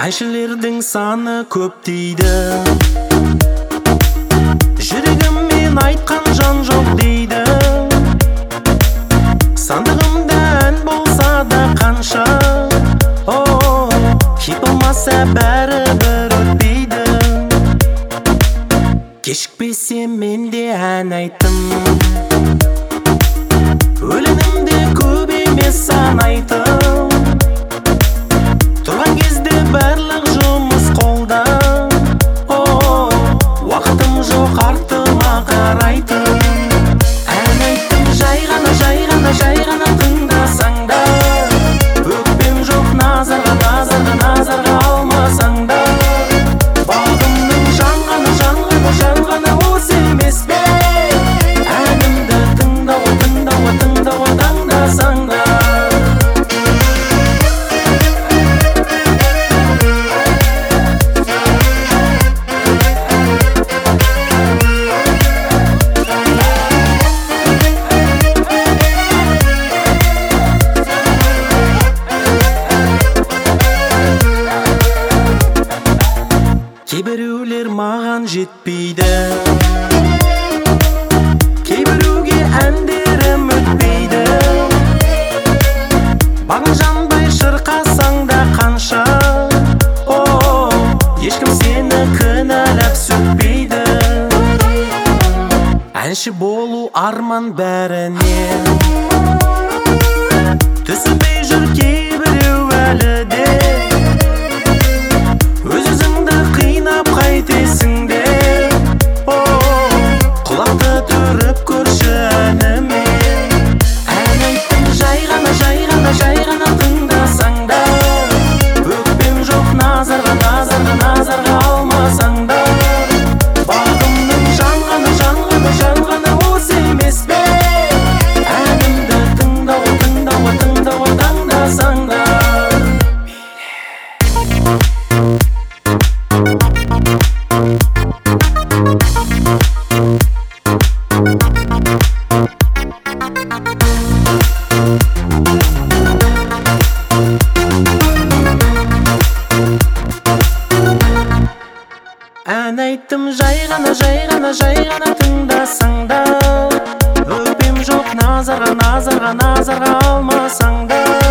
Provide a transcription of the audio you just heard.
Әншілердің саны көп дейді, жүрегіммен айтқан жан жоқ дейді. Сандығымда ән болса да қанша, хит болмаса бәрібір өтпейді. Кешікпесем мен де ән айттым, өлеңімде көп емес сан айтым. Тұрған кезде барлық жұмыс қолда, уақытым жоқ артыма қарайтын. Ән айттым жай ғана, жай ғана, жай ғана тыңдасаң да, өкпем жоқ назарға, назарға, назарға алмасаң да. Бағымның жанғаны, жанғаны, жанғаны осы емес пе? Әнімді тыңдауға, тыңдауға, тыңдауға таңдасаң да. Кейбіреулер маған жетпейді, кейбіреуге әндерім өтпейді. Бағың жанбай шырқасаң да қанша, ешкім сені кінәлап сөкпейді. Әнші болу арман бәрінен, түсінбей жүр кейбіреу әлі де. Өз-өзіңді қинап қайтесің де, құлақты түріп көрші әніме. Ән айттым жай ғана, жай ғана, жай ғана тыңдасаң да, өкпем жоқ назарға, назарға, назарға алмасаң да. Бағымның жанғаны, жанғаны, жанғаны осы емес пе? Әнімді тыңдауға, тыңдауға, тыңдауға таңдасаң да. Ән айттым жай ғана, жай ғана, жай ғана тыңдасаң да, өкпем жоқ назарға, назарға, назарға алмасаң да.